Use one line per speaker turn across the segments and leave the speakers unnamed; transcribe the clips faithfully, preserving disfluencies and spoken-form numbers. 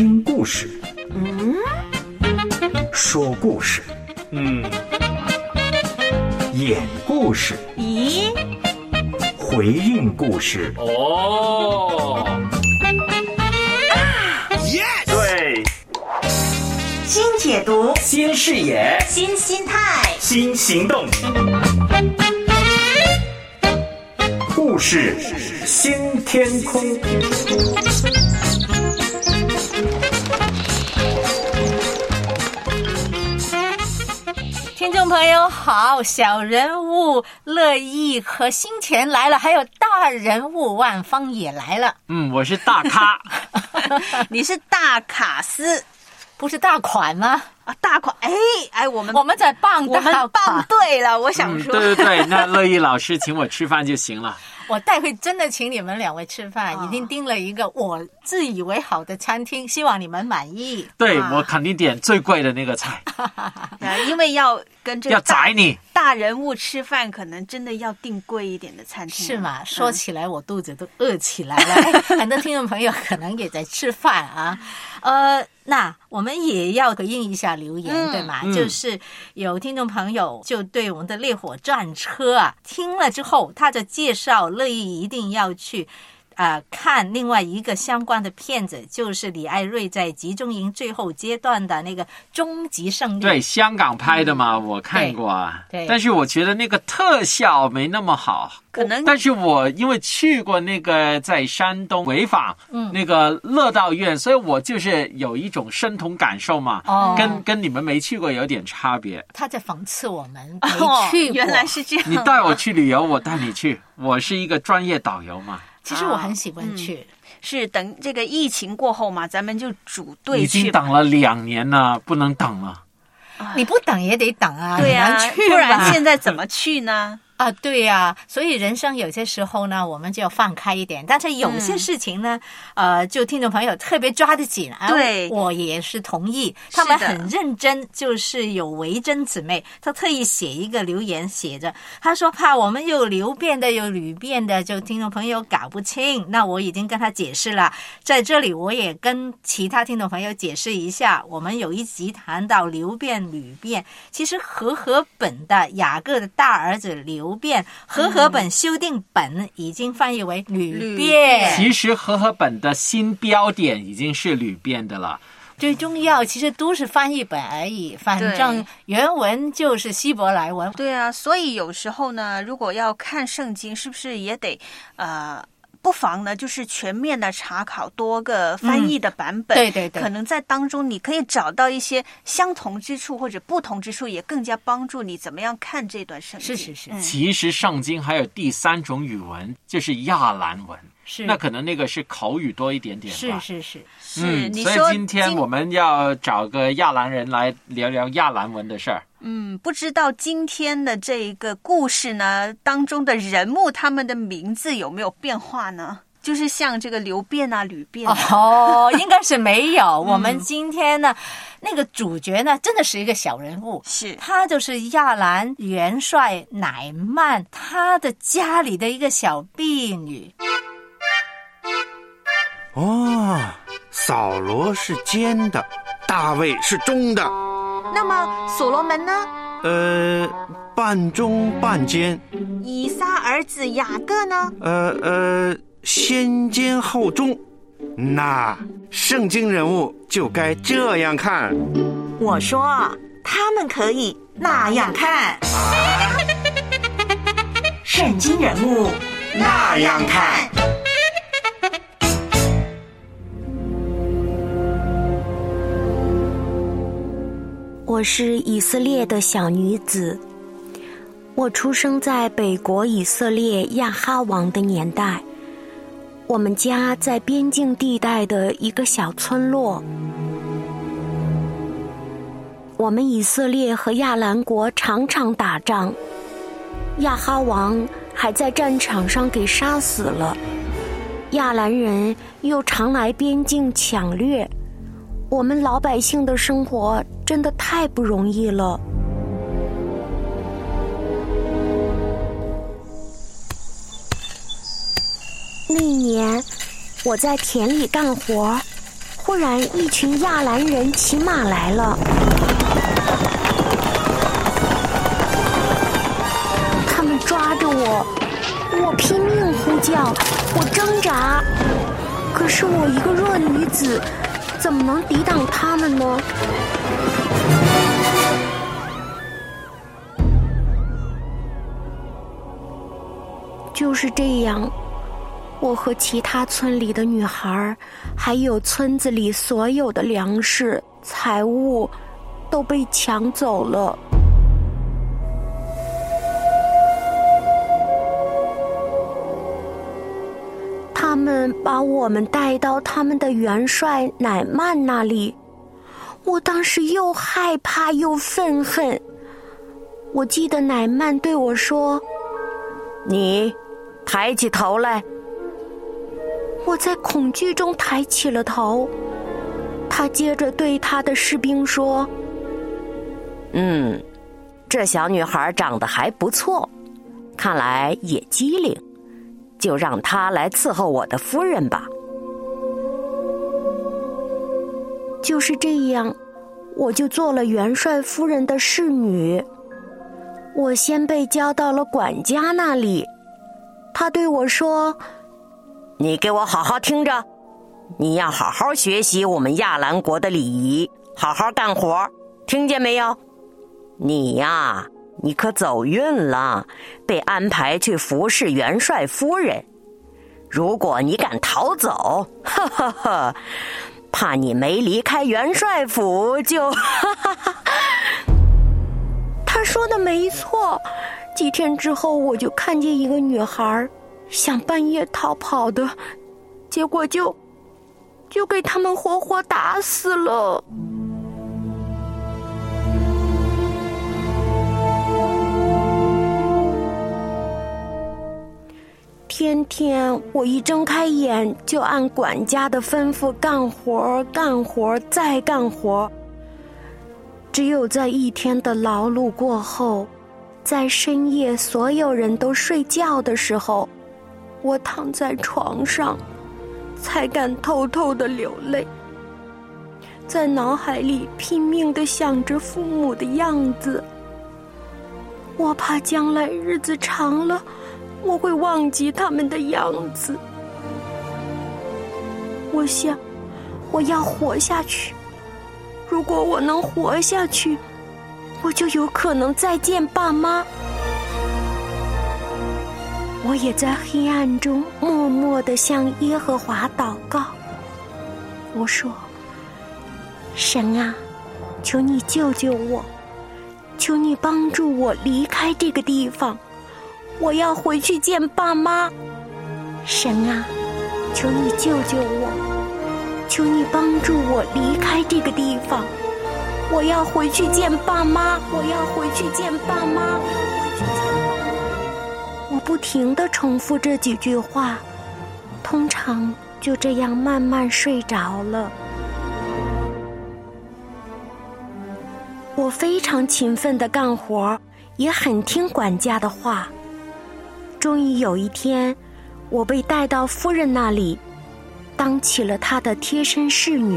听故事，
嗯，
说故事，
嗯，
演故事，
咦，
回应故事。
哦，对，
新解读，
新视野，
新心态，
新行动，故事新天空。
听众朋友好，小人物乐意和新田来了，还有大人物万芳也来了。
嗯，我是大咖，
你是大卡斯，
不是大款吗？
啊，大款，哎哎，我们
我们在傍
我们
大
傍
款。
对了，我想
嗯，
说，
对对对，那乐意老师请我吃饭就行了。
我待会真的请你们两位吃饭，
哦
已经订了一个我自以为好的餐厅，希望你们满意。
对，
啊
我肯定点最贵的那个菜，
呃因为要跟这个
要
大
宰你。
大人物吃饭，可能真的要订贵一点的餐厅，
是吗？
嗯
说起来我肚子都饿起来了。哎，很多听众朋友可能也在吃饭啊。呃，那我们也要回应一下留言，
嗯
对吗？
嗯
就是有听众朋友就对我们的烈火战车啊听了之后，他就介绍乐意一定要去啊、呃，看另外一个相关的片子，就是李艾瑞在集中营最后阶段的那个终极胜利。
对，香港拍的嘛，我看过啊。
对对
但是我觉得那个特效没那么好。
可能
但是我因为去过那个在山东潍坊，嗯，那个乐道院，所以我就是有一种身同感受嘛。
哦
跟跟你们没去过有点差别。
他在讽刺我们
哦
没去过。
原来是这样。
你带我去旅游，我带你去，我是一个专业导游嘛。
其实我很喜欢去。
是等这个疫情过后嘛，咱们就组队
已
去吧。
经等了两年了，不能等了。
你不等也得等啊，
对啊，
你能去
不然
吧
现在怎么去呢？
啊，对呀、啊，所以人生有些时候呢，我们就要放开一点。但是有些事情呢，嗯、呃，就听众朋友特别抓得紧啊，
对，
我也是同意。他们很认真，就是有维珍姊妹，她特意写一个留言，写着，她说怕我们有流变的，有旅变的，就听众朋友搞不清。那我已经跟他解释了，在这里我也跟其他听众朋友解释一下，我们有一集谈到流变、旅变，其实和合本的雅各的大儿子流。流变和合本修订本已经翻译为旅变，
其实和合本的新标点已经是旅变的了。
最重要其实都是翻译本而已，反正原文就是希伯来文。
对啊，所以有时候呢，如果要看圣经，是不是也得呃不妨呢，就是全面的查考多个翻译的版本、嗯、
对对对，
可能在当中你可以找到一些相同之处或者不同之处，也更加帮助你怎么样看这段圣经。
是是是、
嗯、其实圣经还有第三种语文，就是亚兰文，
是
那可能那个是口语多一点点吧。
是是是
嗯，
你
所以今天我们要找个亚兰人来聊聊亚兰文的事儿。
嗯，不知道今天的这个故事呢当中的人物，他们的名字有没有变化呢？就是像这个流变啊、旅变啊。
哦，应该是没有。嗯、我们今天呢，那个主角呢，真的是一个小人物，
是
他就是亚兰元帅乃曼他的家里的一个小婢女。
哦，扫罗是尖的，大卫是中的。
那么所罗门呢？
呃，半中半尖。
以撒儿子雅各呢？
呃呃，先尖后中。那圣经人物就该这样看。
我说他们可以那样看。
啊、
圣经人物
那样看。
我是以色列的小女子，我出生在北国以色列亚哈王的年代，我们家在边境地带的一个小村落。我们以色列和亚兰国常常打仗，亚哈王还在战场上给杀死了，亚兰人又常来边境抢掠，我们老百姓的生活真的太不容易了。那一年，我在田里干活，忽突然一群亚兰人骑马来了，他们抓着我，我拼命呼叫，我挣扎，可是我一个弱女子，怎么能抵挡他们呢？就是这样，我和其他村里的女孩，还有村子里所有的粮食、财物，都被抢走了。他们把我们带到他们的元帅乃曼那里，我当时又害怕又愤恨。我记得乃曼对我说：“你抬起头来。”我在恐惧中抬起了头。他接着对他的士兵说：“嗯，这小女孩长得还不错，看来也机灵，就让她来伺候我的夫人吧。”就是这样，我就做了元帅夫人的侍女。我先被交到了管家那里，他对我说：“你给我好好听着，你要好好学习我们亚兰国的礼仪，好好干活，听见没有？你呀，你可走运了，被安排去服侍元帅夫人。如果你敢逃走，哈哈哈，怕你没离开元帅府就哈哈哈。”他说的没错，几天之后我就看见一个女孩想半夜逃跑的，结果就就给他们活活打死了。天天我一睁开眼就按管家的吩咐干活干活再干活。只有在一天的劳碌过后，在深夜所有人都睡觉的时候，我躺在床上才敢偷偷地流泪，在脑海里拼命地想着父母的样子。我怕将来日子长了，我会忘记他们的样子。我想，我要活下去。如果我能活下去，我就有可能再见爸妈。我也在黑暗中默默地向耶和华祷告。我说：“神啊，求你救救我，求你帮助我离开这个地方，我要回去见爸妈。神啊，求你救救我，求你帮助我离开这个地方，我要回去见爸妈，我要回去见爸妈。”我不停地重复这几句话，通常就这样慢慢睡着了。我非常勤奋地干活，也很听管家的话。终于有一天，我被带到夫人那里，当起了她的贴身侍女。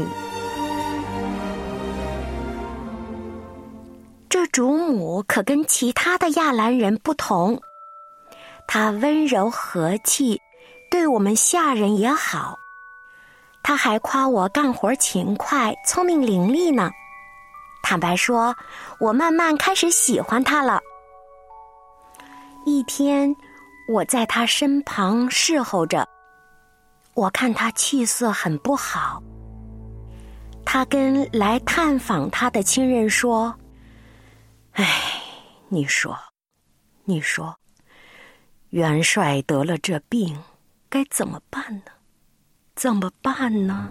这主母可跟其他的亚兰人不同，她温柔和气，对我们下人也好。她还夸我干活勤快，聪明伶俐呢。坦白说，我慢慢开始喜欢她了。一天，我在她身旁侍候着，我看她气色很不好。她跟来探访她的亲人说：“哎，你说，你说，元帅得了这病，该怎么办呢？怎么办呢？”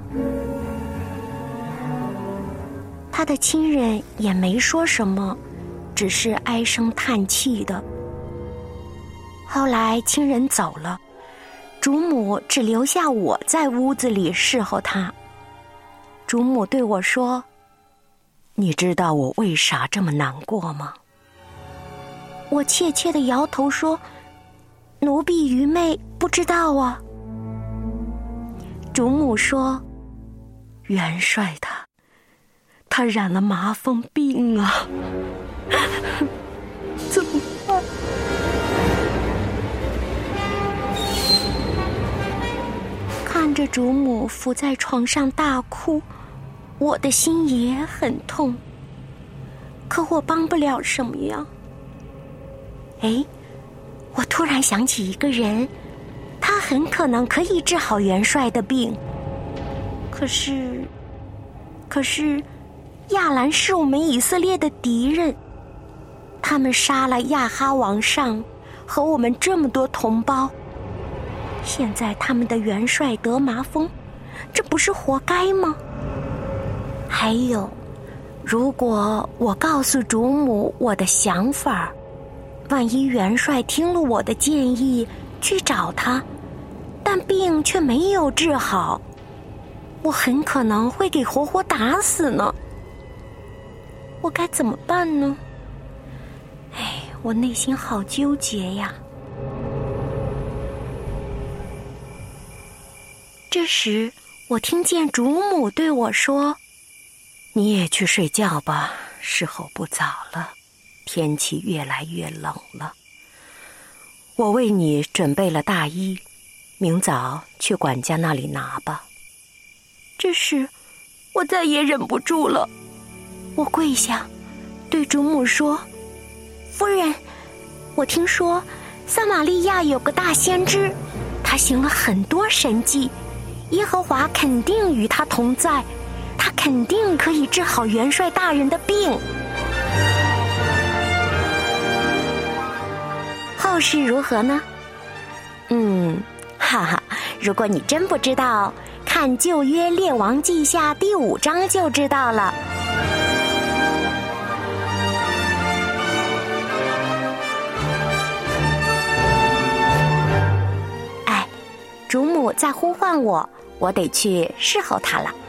他的亲人也没说什么，只是唉声叹气的。后来亲人走了，主母只留下我在屋子里侍候他。主母对我说：“你知道我为啥这么难过吗？”我怯怯地摇头说：“奴婢愚昧，不知道啊。”主母说：“ 元帅他，他染了麻风病啊！怎么办？看着主母伏在床上大哭，我的心也很痛。可我帮不了什么呀。哎，我突然想起一个人，他很可能可以治好元帅的病。可是，可是，亚兰是我们以色列的敌人，他们杀了亚哈王上和我们这么多同胞。现在他们的元帅得麻风，这不是活该吗？还有，如果我告诉主母我的想法，万一元帅听了我的建议去找他，但病却没有治好，我很可能会给活活打死呢。我该怎么办呢？哎，我内心好纠结呀。这时，我听见主母对我说：“你也去睡觉吧，时候不早了，天气越来越冷了。我为你准备了大衣，明早去管家那里拿吧。”这时，我再也忍不住了，我跪下，对主母说：“夫人，我听说撒玛利亚有个大先知，他行了很多神迹。耶和华肯定与他同在，他肯定可以治好元帅大人的病。”后事如何呢？嗯，哈哈，如果你真不知道，看旧约列王记下第五章就知道了。哎，主母在呼唤我，我得去侍候她了。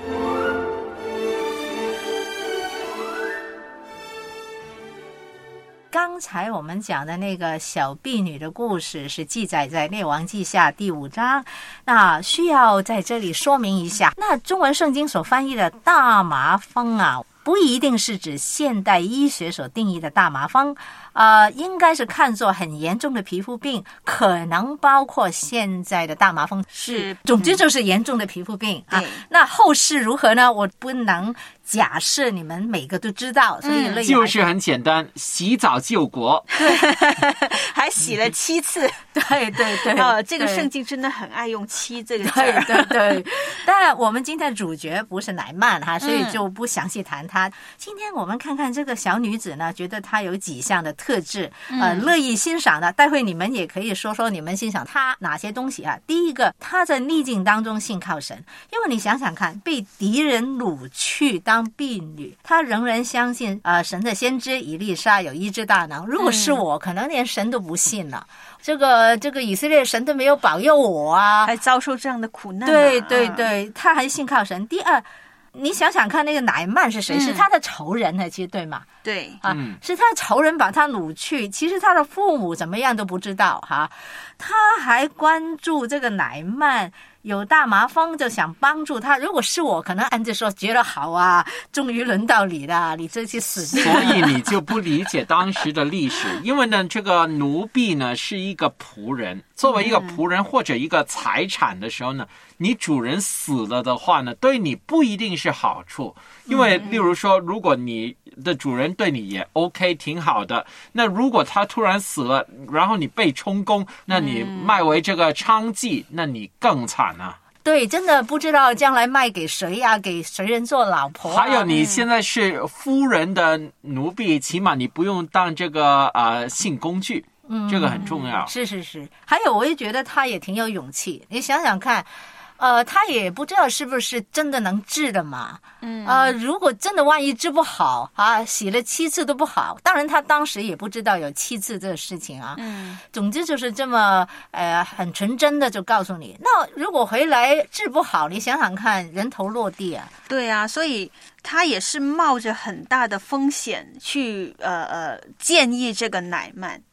刚才我们讲的那个小婢女的故事是记载在列王记下第五章，那需要在这里说明一下，那中文圣经所翻译的大麻风啊，不一定是指现代医学所定义的大麻风，呃，应该是看作很严重的皮肤病，可能包括现在的大麻风，
是，
总之就是严重的皮肤病、
嗯、
啊。那后事如何呢？我不能假设你们每个都知道，所以、嗯、
就是很简单，洗澡救国，
对，还洗了七次，
对对对。
哦，这个圣经真的很爱用七这个字，
对对对。但我们今天的主角不是乃曼哈，所以就不详细谈他。嗯、今天我们看看这个小女子呢，觉得她有几项的特质，呃，乐意欣赏的。待会你们也可以说说你们欣赏她哪些东西啊？第一个，她在逆境当中信靠神，因为你想想看，被敌人掳去当婢女，她仍然相信呃神的先知以利沙有医治大能。如果是我，嗯、可能连神都不信了。这个这个以色列神都没有保佑我啊，
还遭受这样的苦难、啊。
对对对，他还信靠神。第二，你想想看，那个乃曼是谁？嗯、是他的仇人呢？其实对吗？
对
啊，嗯、是他的仇人把他掳去。其实他的父母怎么样都不知道哈、啊。他还关注这个乃曼有大麻风，就想帮助他。如果是我，可能按着说觉得好啊，终于轮到你了，你这去死定了。
所以你就不理解当时的历史，因为呢，这个奴婢呢是一个仆人，作为一个仆人或者一个财产的时候呢，你主人死了的话呢，对你不一定是好处。因为例如说，如果你的主人对你也 OK 挺好的，那如果他突然死了，然后你被充公，那你卖为这个娼妓，那你更惨啊。
对，真的不知道将来卖给谁呀、啊？给谁人做老婆、啊？
还有你现在是夫人的奴婢，起码你不用当这个呃性工具，嗯，这个很重要。
是是是，还有我也觉得他也挺有勇气。你想想看。呃，他也不知道是不是真的能治的嘛。嗯。呃，如果真的万一治不好啊，洗了七次都不好，当然他当时也不知道有七次这个事情啊。嗯。总之就是这么呃很纯真的就告诉你，那如果回来治不好，你想想看，人头落地啊。
对啊，所以他也是冒着很大的风险去呃呃建议这个乃曼。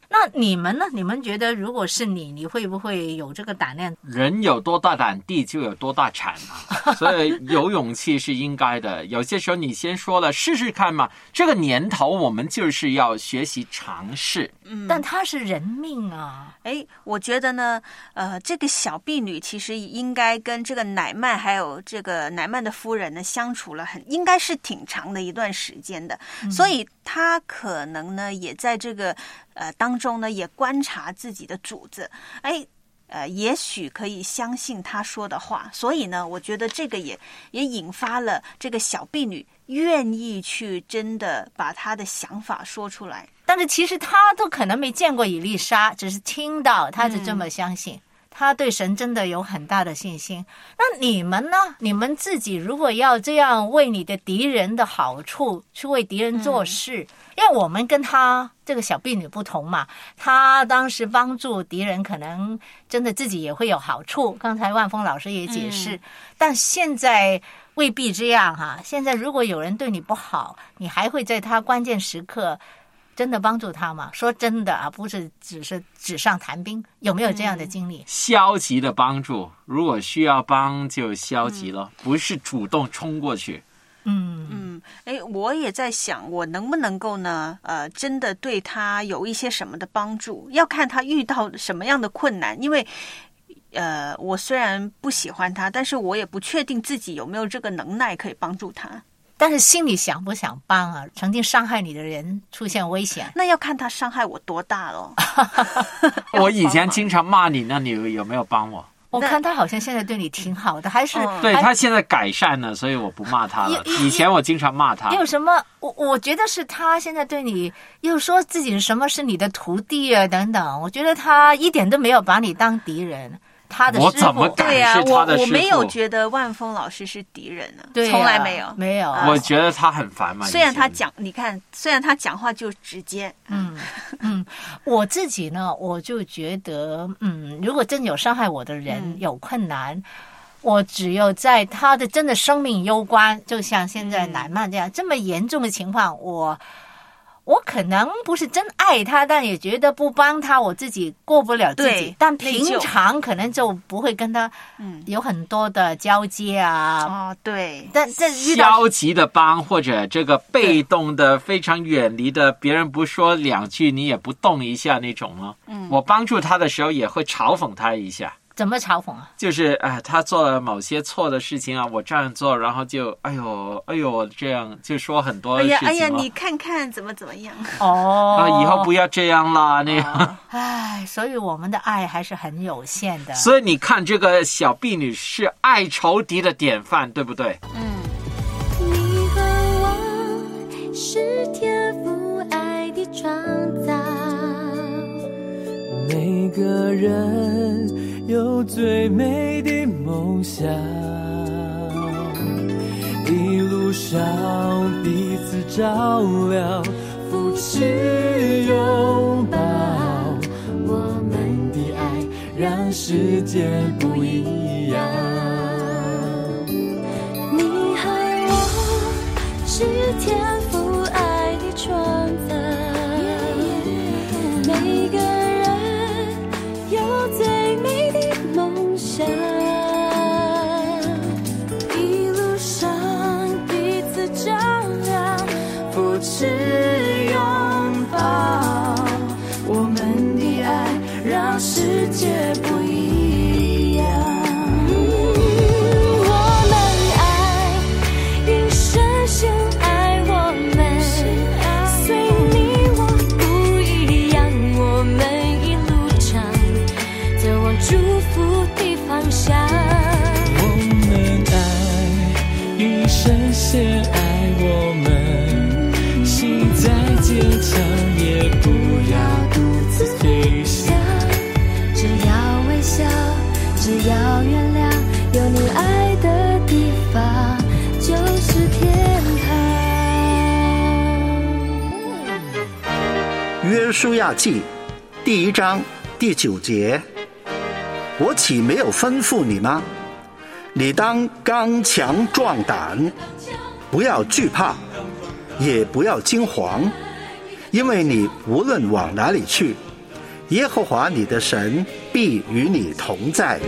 那你们呢？你们觉得如果是你，你会不会有这个胆量？
人有多大胆，地就有多大产嘛，所以有勇气是应该的。有些时候你先说了试试看嘛，这个年头我们就是要学习尝试。
嗯，但它是人命啊。
哎，我觉得呢，呃，这个小婢女其实应该跟这个乃曼还有这个乃曼的夫人呢相处了很，应该是挺长的一段时间的，嗯、所以她可能呢也在这个呃当中呢也观察自己的主子，哎。呃，也许可以相信他说的话，所以呢，我觉得这个也也引发了这个小婢女愿意去真的把她的想法说出来。
但是其实她都可能没见过以利沙，只是听到，她就这么相信。嗯，他对神真的有很大的信心。那你们呢？你们自己如果要这样为你的敌人的好处去为敌人做事，嗯、因为我们跟他这个小婢女不同嘛，他当时帮助敌人，可能真的自己也会有好处。刚才万峰老师也解释，嗯、但现在未必这样哈。现在如果有人对你不好，你还会在他关键时刻真的帮助他吗？说真的啊，不是只是纸上谈兵，有没有这样的经历？嗯、
消极的帮助，如果需要帮就消极了，嗯、不是主动冲过去。
嗯嗯，哎，我也在想，我能不能够呢？呃，真的对他有一些什么的帮助？要看他遇到什么样的困难，因为。呃，我虽然不喜欢他，但是我也不确定自己有没有这个能耐可以帮助他。
但是心里想不想帮啊？曾经伤害你的人出现危险，
那要看他伤害我多大了。
我以前经常骂你，那你有没有帮我？
我看他好像现在对你挺好的，还是、
嗯、
对他现在改善了，所以我不骂他了。以前我经常骂他。
有什么？我我觉得是他现在对你又说自己什么是你的徒弟啊等等，我觉得他一点都没有把你当敌人。他的师父，
我怎么敢是他的师父？
对啊，我我没有觉得万峰老师是敌人呢，
对啊，
从来没有，
没有。
我觉得他很烦嘛。
虽然他讲，你看，虽然他讲话就直接，
嗯嗯，我自己呢，我就觉得，嗯，如果真有伤害我的人、嗯、有困难，我只有在他的真的生命攸关，就像现在乃曼这样、嗯、这么严重的情况，我。我可能不是真爱他，但也觉得不帮他，我自己过不了自己。但平常可能就不会跟他有很多的交接啊。
哦，对。
但这遇到
消极的帮，或者这个被动的、非常远离的，别人不说两句，你也不动一下那种呢。嗯。我帮助他的时候，也会嘲讽他一下。
怎么嘲讽啊？
就是哎，他做了某些错的事情啊，我这样做，然后就哎呦哎呦这样就说很多事情、啊。
哎呀哎呀，你看看怎么怎么样？
哦，
啊，以后不要这样啦，那样。
哎，所以我们的爱还是很有限的。
所以你看，这个小婢女是爱仇敌的典范，对不对？
嗯。
你和我是天父爱的创造，
每个人。有最美的梦想，一路上彼此照料，扶持拥抱，我们的爱让世界不一样。
你和我是天父爱的创造，每个人有最美的梦想，一路上彼此照亮，扶持拥抱，我们的爱让世界不一样。我们爱，因深深爱我们，随你我不一样，我们一路上走往祝福的方向。
我们爱，因深深爱我们，心再坚强也不要独自飞翔。
只要微笑，只要原谅，有你爱的地方就是天堂。
约书亚记第一章第九节，我岂没有吩咐你吗？你当刚强壮胆，不要惧怕，也不要惊惶，因为你无论往哪里去， 耶和华你的神必与你同在。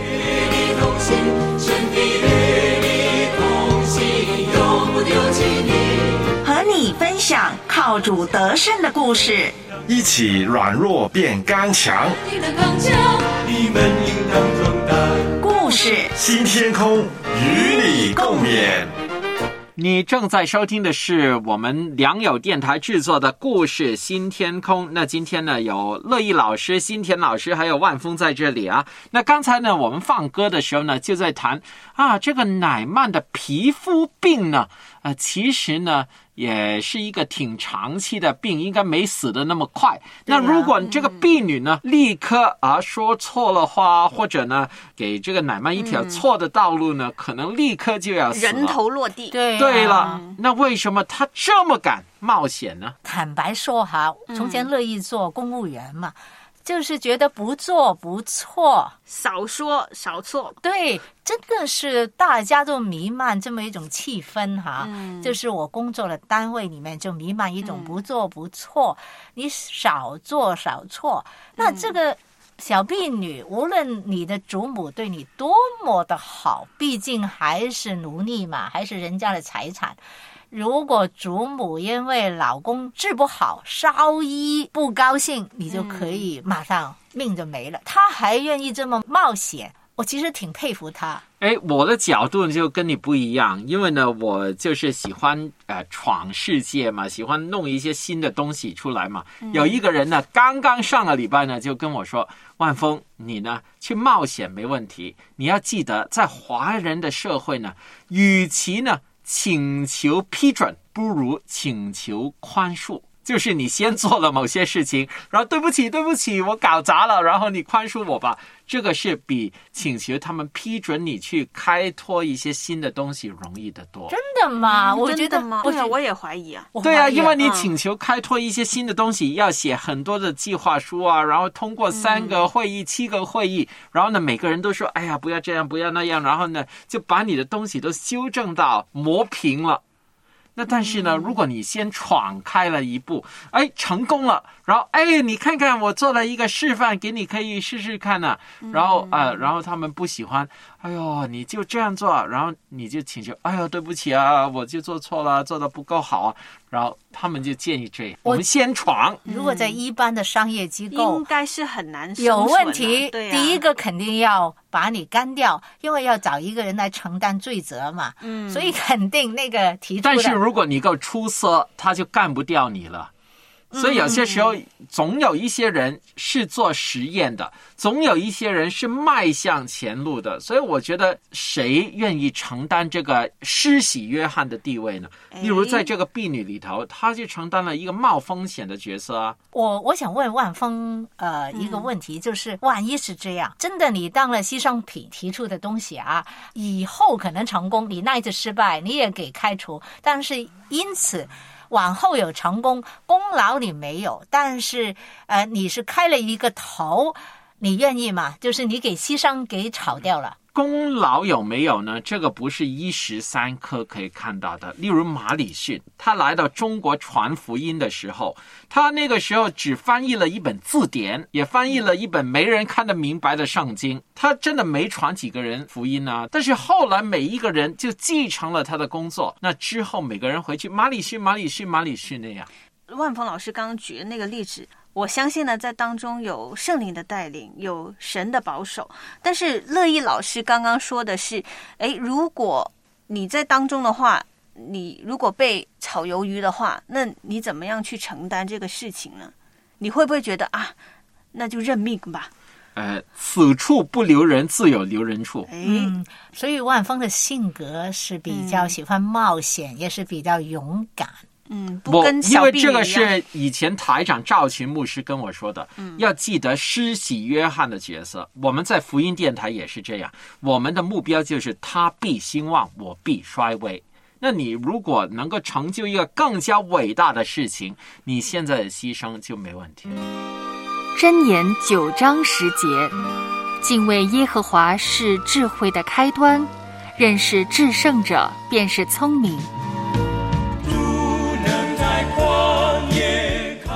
和你分享靠主得胜的故事，
一起软弱变刚强。
你们应当壮胆。
故事
新天空与你共勉。
你正在收听的是我们良友电台制作的故事新天空。那今天呢，有乐意老师、新田老师还有万峰在这里啊。那刚才呢，我们放歌的时候呢，就在谈啊，这个乃曼的皮肤病呢，呃，其实呢也是一个挺长期的病，应该没死的那么快。那如果这个婢女呢，嗯、立刻啊说错了话，或者呢给这个乃曼一条错的道路呢，嗯、可能立刻就要死了，
人头落地。
对、啊、
对了，那为什么他这么敢冒险呢？
坦白说哈，从前乐意做公务员嘛。嗯，就是觉得不做不错，
少说少错。
对，真的是大家都弥漫这么一种气氛哈、
嗯、
就是我工作的单位里面就弥漫一种不做不错、嗯、你少做少错。那这个小婢女，无论你的祖母对你多么的好，毕竟还是奴隶嘛，还是人家的财产。如果祖母因为老公治不好，稍一不高兴，你就可以马上命就没了。嗯、他还愿意这么冒险，我其实挺佩服他。
哎，我的角度就跟你不一样，因为呢，我就是喜欢呃闯世界嘛，喜欢弄一些新的东西出来嘛。嗯、有一个人呢，刚刚上个礼拜呢，就跟我说：“万峰，你呢去冒险没问题，你要记得，在华人的社会呢，与其呢。”请求批准不如请求宽恕，就是你先做了某些事情，然后对不起对不起我搞砸了，然后你宽恕我吧，这个是比请求他们批准你去开拓一些新的东西容易得多。
真的吗？我觉得
吗？对啊，我也怀疑啊。
对啊，因为你请求开拓一些新的东西，要写很多的计划书啊，然后通过三个会议、嗯、七个会议，然后呢，每个人都说，哎呀，不要这样，不要那样，然后呢，就把你的东西都修正到磨平了。那但是呢，如果你先闯开了一步，哎，成功了，然后哎，你看看我做了一个示范，给你可以试试看呢、啊。然后呃，然后他们不喜欢，哎呦，你就这样做，然后你就请求，哎呦，对不起啊，我就做错了，做得不够好啊。然后他们就建议这样，我们先闯。
如果在一般的商业机构，
应该是很难生存、啊、
有问题。
对啊、
第一个肯定要把你干掉，因为要找一个人来承担罪责嘛。嗯，所以肯定那个提出的。
但是如果你够出色，他就干不掉你了。所以有些时候总有一些人是做实验的，总有一些人是迈向前路的，所以我觉得谁愿意承担这个施洗约翰的地位呢？例如在这个婢女里头，他就承担了一个冒风险的角色啊。
我我想问万峰呃一个问题，就是万一是这样，真的你当了牺牲品提出的东西啊，以后可能成功，你那一次失败你也给开除，但是因此往后有成功，功劳你没有，但是呃，你是开了一个头，你愿意吗？就是你给牺牲给炒掉了。
功劳有没有呢？这个不是一时三刻可以看到的。例如马礼逊，他来到中国传福音的时候，他那个时候只翻译了一本字典，也翻译了一本没人看得明白的圣经，他真的没传几个人福音啊。但是后来每一个人就继承了他的工作，那之后每个人回去马礼逊马礼逊马礼逊那样。
万峰老师刚刚举的那个例子，我相信呢，在当中有圣灵的带领，有神的保守。但是乐意老师刚刚说的是，诶，如果你在当中的话，你如果被炒鱿鱼的话，那你怎么样去承担这个事情呢？你会不会觉得啊，那就认命吧？
呃，此处不留人，自有留人处。
嗯，所以万峰的性格是比较喜欢冒险，嗯、也是比较勇敢。
嗯，不跟小婢女一样。
因为这个是以前台长赵群牧师跟我说的，嗯，要记得施洗约翰的角色。我们在福音电台也是这样，我们的目标就是他必兴旺，我必衰微。那你如果能够成就一个更加伟大的事情，你现在的牺牲就没问题。
箴言九章十节，敬畏耶和华是智慧的开端，认识至圣者便是聪明。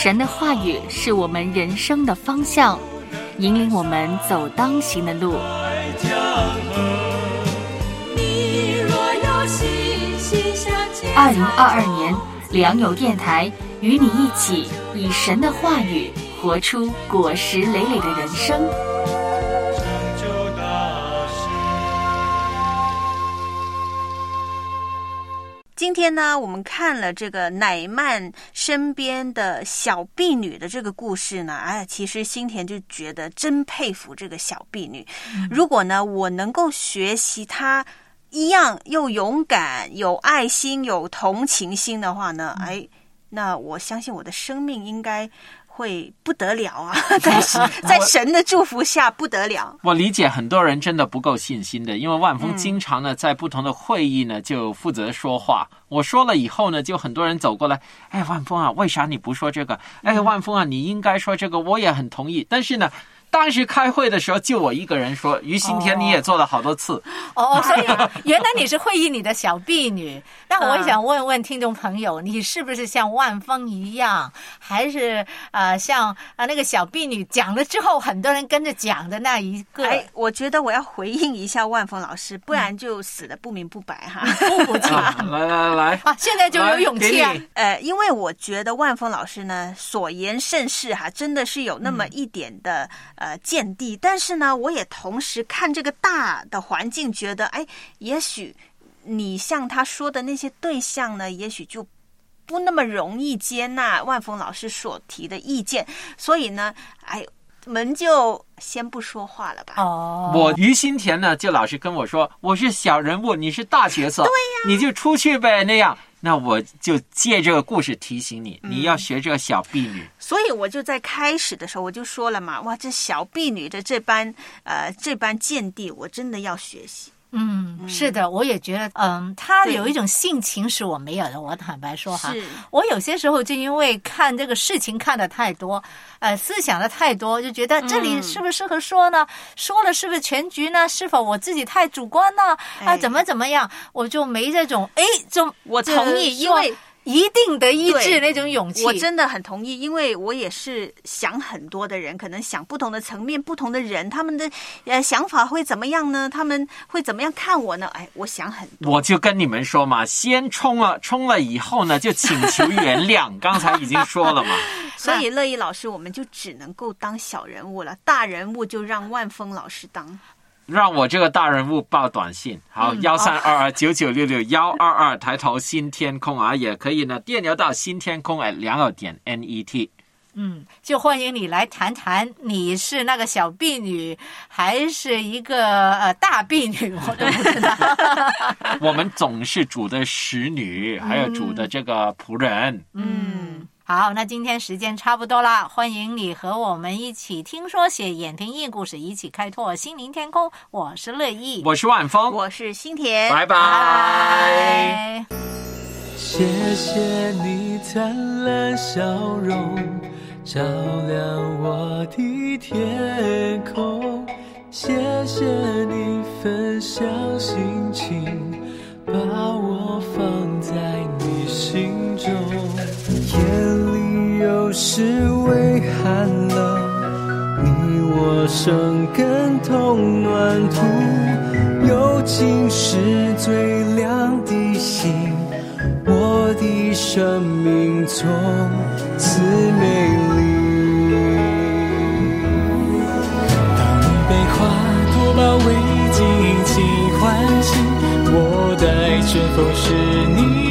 神的话语是我们人生的方向，引领我们走当行的路。二零二二年，良友电台与你一起以神的话语活出果实累累的人生。
今天呢，我们看了这个乃曼身边的小婢女的这个故事呢，哎，其实心田就觉得真佩服这个小婢女。嗯、如果呢，我能够学习她一样又勇敢、有爱心、有同情心的话呢，嗯、哎，那我相信我的生命应该会不得了啊！在在神的祝福下不得了。
我理解很多人真的不够信心的，因为万峰经常呢在不同的会议呢就负责说话。我说了以后呢，就很多人走过来，哎，万峰啊，为啥你不说这个？哎，万峰啊，你应该说这个，我也很同意。但是呢，当时开会的时候，就我一个人说，于新田你也做了好多次。
哦，所以原来你是会议里的小婢女。那我也想问问听众朋友，你是不是像万峰一样，还是呃像呃那个小婢女讲了之后，很多人跟着讲的那一个？
哎，我觉得我要回应一下万峰老师，不然就死得不明不白哈。
不不错、
啊，来来来，
啊，现在就有勇气啊。
呃，因为我觉得万峰老师呢所言甚是哈，真的是有那么一点的、嗯、呃见地，但是呢，我也同时看这个大的环境，觉得哎，也许你像他说的那些对象呢，也许就不那么容易接纳万峰老师所提的意见，所以呢，哎，我们就先不说话了吧。
哦，
我于新田呢，就老是跟我说，我是小人物，你是大角色，对呀，你就出去呗，那样。那我就借这个故事提醒你，你要学这个小婢女。
嗯、所以我就在开始的时候我就说了嘛，哇，这小婢女的这般呃这般见地，我真的要学习。
嗯，是的，我也觉得，嗯，他有一种性情是我没有的。我坦白说哈，
是
我有些时候就因为看这个事情看得太多，呃，思想的太多，就觉得这里适不适合说呢？嗯、说了是不是全局呢？是否我自己太主观呢？啊、呃，怎么怎么样？我就没这种，哎，就
我同意，因为。
一定的意志那种勇气，
我真的很同意，因为我也是想很多的人，可能想不同的层面，不同的人，他们的呃想法会怎么样呢？他们会怎么样看我呢？哎，我想很多。
我就跟你们说嘛，先冲了，冲了以后呢，就请求原谅。刚才已经说了嘛。
所以乐意老师，我们就只能够当小人物了，大人物就让万峰老师当。
让我这个大人物报短信，好，幺三二二九九六六幺二二，抬头新天空啊，也可以呢，电邮到新天空 at 良友点 net。
嗯，就欢迎你来谈谈，你是那个小婢女，还是一个呃大婢女？我都不知道。
我们总是主的使女，还有主的这个仆人。
嗯。好，那今天时间差不多了，欢迎你和我们一起听说写眼评译故事，一起开拓心灵天空。我是乐意，
我是万峰，
我是新田，
拜拜。
谢谢你灿烂笑容，照亮我的天空。谢谢你分享心情，把我放在你心中。夜里有时微寒冷，你我生根同暖土，友情是最亮的星，我的生命从此美丽。当你被花朵包围，尽情欢庆，我带春风是你